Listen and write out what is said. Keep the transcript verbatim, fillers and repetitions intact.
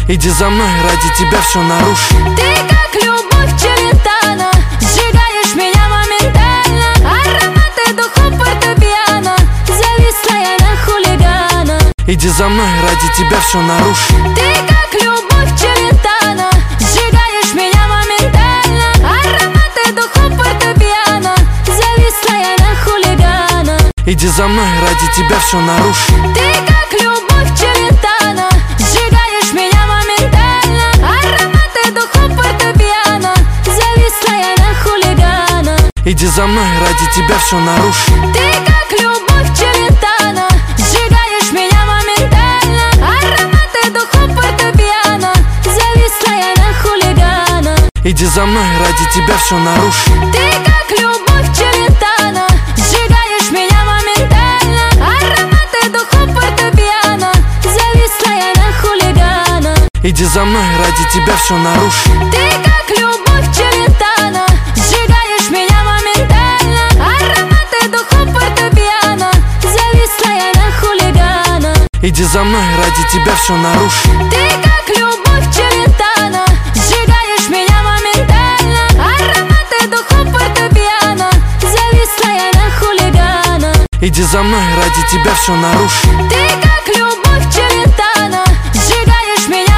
Иди за мной, ради тебя все нарушу. Ты как любовь Челентано, сжигаешь меня моментально. Ароматы духов фортепиано, зависла я на хулигана. Иди за мной, ради тебя все нарушу. Ты как любовь Челентано, сжигаешь меня моментально. Ароматы духов фортепиано, зависла я на хулигана. Иди за мной, ради тебя все нарушу. Ты как любовь Челентано, сжигаешь меня моментально. Ароматы духов фортепиано, зависла я на хулигана. Иди за мной, ради тебя все нарушу. Ты как любовь Челентано, сжигаешь меня моментально. Ароматы духов фортепиано, зависла я на хулигана. Иди за мной, ради тебя все нарушу. Ты как любовь Челентано, сжигаешь меня моментально. Ароматы духов фортепиано, зависла я на хулигана. Иди за мной, ради тебя все нарушу. Ты как любовь Челентано, сжигаешь меня моментально. Ароматы духов фортепиано, зависла я на хулигана. Иди за мной, ради тебя все нарушу. Ты как любовь Челентано, сжигаешь меня моментально. Ароматы духов фортепиано, зависла я на хулигана. Иди за мной, ради тебя все нарушу. Ты